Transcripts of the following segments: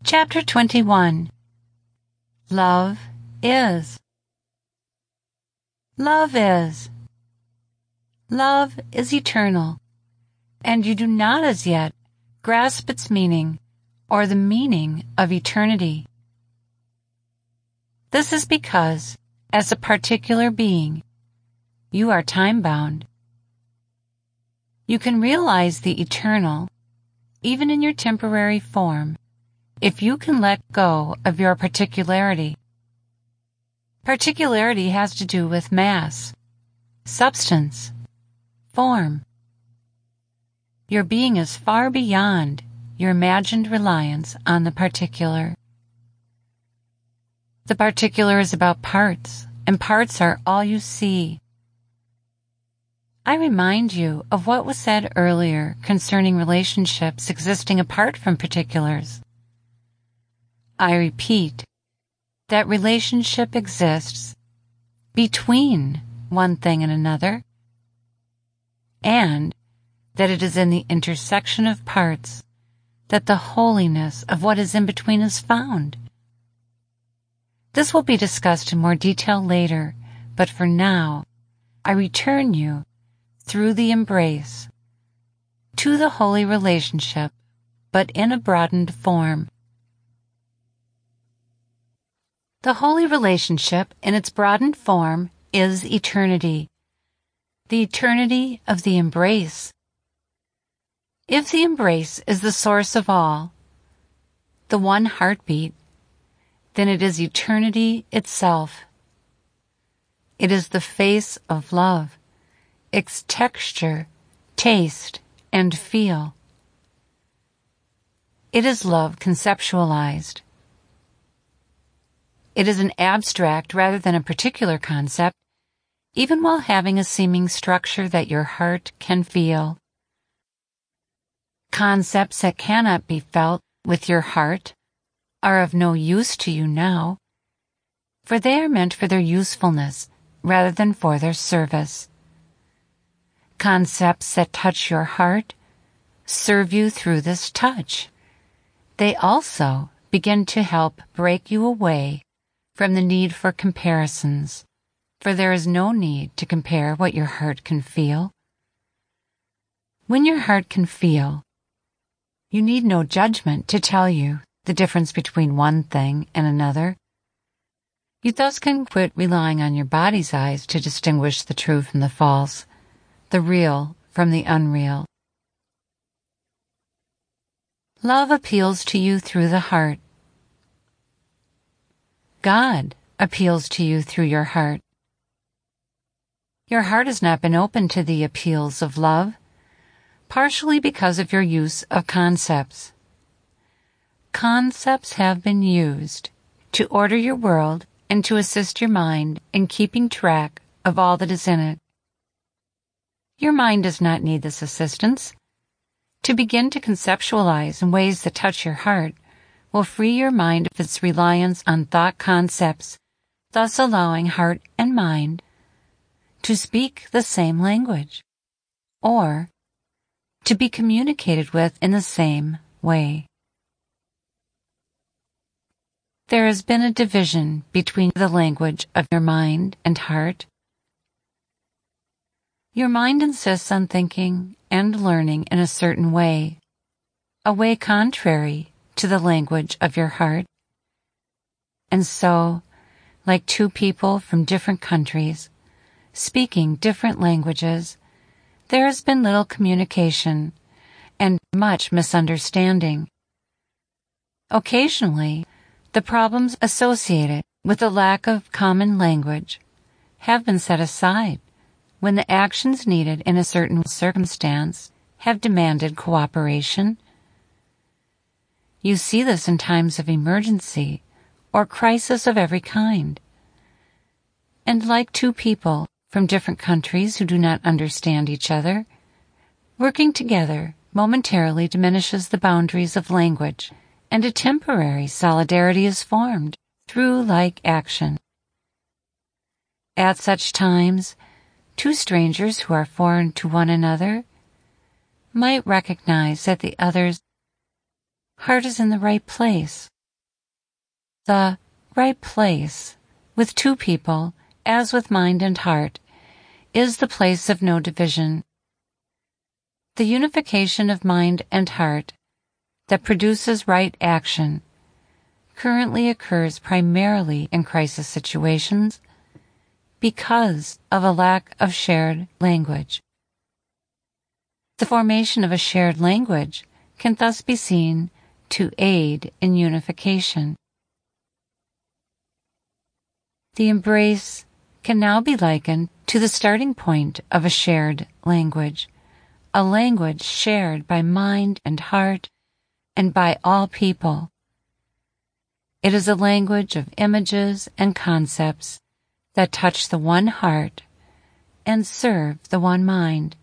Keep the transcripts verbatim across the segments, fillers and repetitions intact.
Chapter twenty-one. Love is. Love is. Love is eternal, and you do not as yet grasp its meaning or the meaning of eternity. This is because, as a particular being, you are time-bound. You can realize the eternal, even in your temporary form, if you can let go of your particularity. Particularity has to do with mass, substance, form. Your being is far beyond your imagined reliance on the particular. The particular is about parts, and parts are all you see. I remind you of what was said earlier concerning relationships existing apart from particulars. I repeat that relationship exists between one thing and another, and that it is in the intersection of parts that the holiness of what is in between is found. This will be discussed in more detail later, but for now, I return you through the embrace to the holy relationship, but in a broadened form. The holy relationship in its broadened form is eternity, the eternity of the embrace. If the embrace is the source of all, the one heartbeat, then it is eternity itself. It is the face of love, its texture, taste, and feel. It is love conceptualized. It is an abstract rather than a particular concept, even while having a seeming structure that your heart can feel. Concepts that cannot be felt with your heart are of no use to you now, for they are meant for their usefulness rather than for their service. Concepts that touch your heart serve you through this touch. They also begin to help break you away from the need for comparisons, for there is no need to compare what your heart can feel. When your heart can feel, you need no judgment to tell you the difference between one thing and another. You thus can quit relying on your body's eyes to distinguish the true from the false, the real from the unreal. Love appeals to you through the heart. God appeals to you through your heart. Your heart has not been open to the appeals of love, partially because of your use of concepts. Concepts have been used to order your world and to assist your mind in keeping track of all that is in it. Your mind does not need this assistance. To begin to conceptualize in ways that touch your heart will free your mind of its reliance on thought concepts, thus allowing heart and mind to speak the same language, or to be communicated with in the same way. There has been a division between the language of your mind and heart. Your mind insists on thinking and learning in a certain way, a way contrary to the language of your heart. And so, like two people from different countries, speaking different languages, there has been little communication and much misunderstanding. Occasionally, the problems associated with the lack of common language have been set aside when the actions needed in a certain circumstance have demanded cooperation. You see this in times of emergency or crisis of every kind. And like two people from different countries who do not understand each other, working together momentarily diminishes the boundaries of language, and a temporary solidarity is formed through like action. At such times, two strangers who are foreign to one another might recognize that the other's heart is in the right place The right place, with two people, as with mind and heart, is the place of no division. The unification of mind and heart that produces right action currently occurs primarily in crisis situations because of a lack of shared language. The formation of a shared language can thus be seen to aid in unification. The embrace can now be likened to the starting point of a shared language, a language shared by mind and heart and by all people. It is a language of images and concepts that touch the one heart and serve the one mind.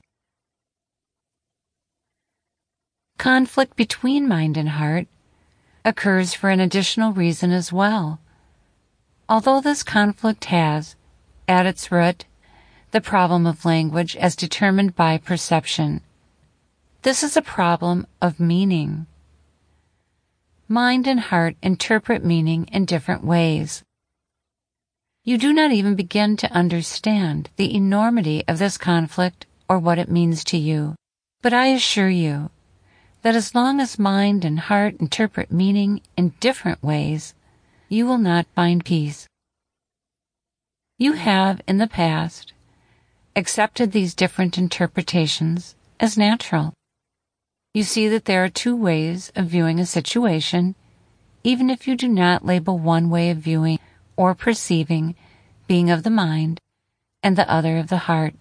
Conflict between mind and heart occurs for an additional reason as well. Although this conflict has, at its root, the problem of language as determined by perception, this is a problem of meaning. Mind and heart interpret meaning in different ways. You do not even begin to understand the enormity of this conflict or what it means to you, but I assure you that as long as mind and heart interpret meaning in different ways, you will not find peace. You have, in the past, accepted these different interpretations as natural. You see that there are two ways of viewing a situation, even if you do not label one way of viewing or perceiving being of the mind and the other of the heart.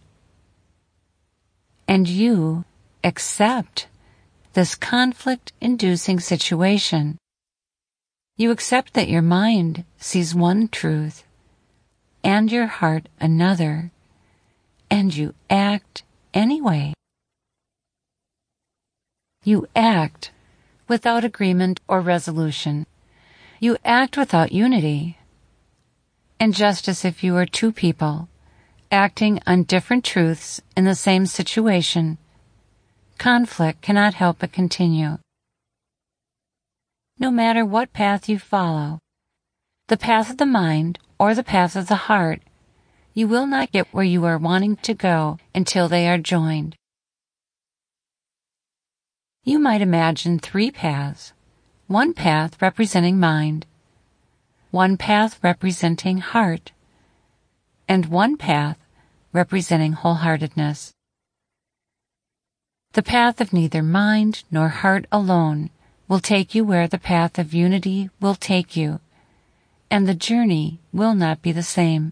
And you accept this conflict-inducing situation. You accept that your mind sees one truth and your heart another, and you act anyway. You act without agreement or resolution. You act without unity. And just as if you were two people acting on different truths in the same situation, conflict cannot help but continue. No matter what path you follow, the path of the mind or the path of the heart, you will not get where you are wanting to go until they are joined. You might imagine three paths, one path representing mind, one path representing heart, and one path representing wholeheartedness. The path of neither mind nor heart alone will take you where the path of unity will take you, and the journey will not be the same.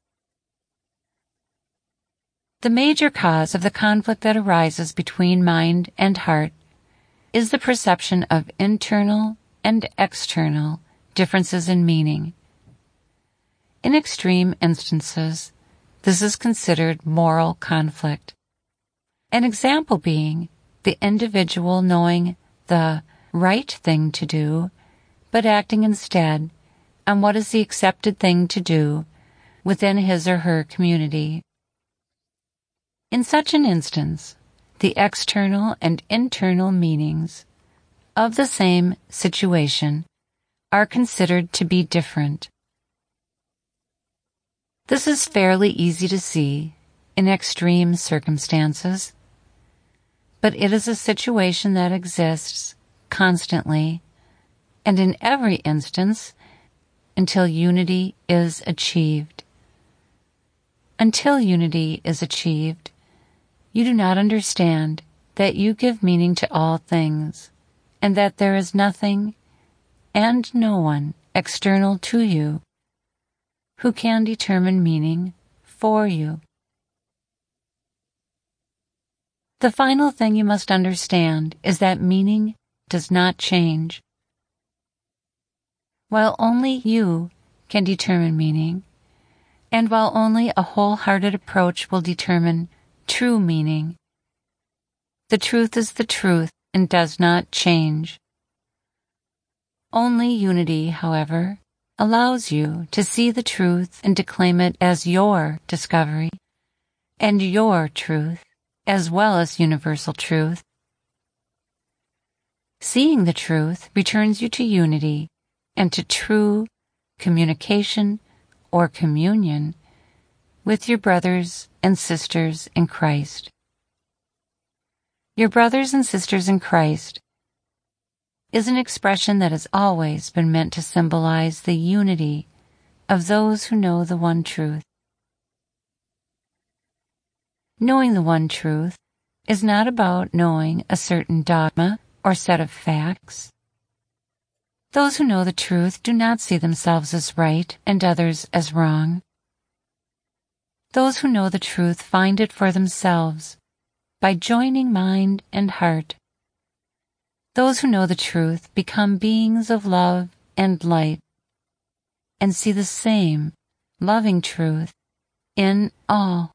The major cause of the conflict that arises between mind and heart is the perception of internal and external differences in meaning. In extreme instances, this is considered moral conflict. An example being the individual knowing the right thing to do, but acting instead on what is the accepted thing to do within his or her community. In such an instance, the external and internal meanings of the same situation are considered to be different. This is fairly easy to see in extreme circumstances, but it is a situation that exists constantly and in every instance until unity is achieved. Until unity is achieved, you do not understand that you give meaning to all things, and that there is nothing and no one external to you who can determine meaning for you. The final thing you must understand is that meaning does not change. While only you can determine meaning, and while only a wholehearted approach will determine true meaning, the truth is the truth and does not change. Only unity, however, allows you to see the truth and to claim it as your discovery and your truth, as well as universal truth. Seeing the truth returns you to unity and to true communication, or communion with your brothers and sisters in Christ. Your brothers and sisters in Christ is an expression that has always been meant to symbolize the unity of those who know the one truth. Knowing the one truth is not about knowing a certain dogma or set of facts. Those who know the truth do not see themselves as right and others as wrong. Those who know the truth find it for themselves by joining mind and heart. Those who know the truth become beings of love and light and see the same loving truth in all.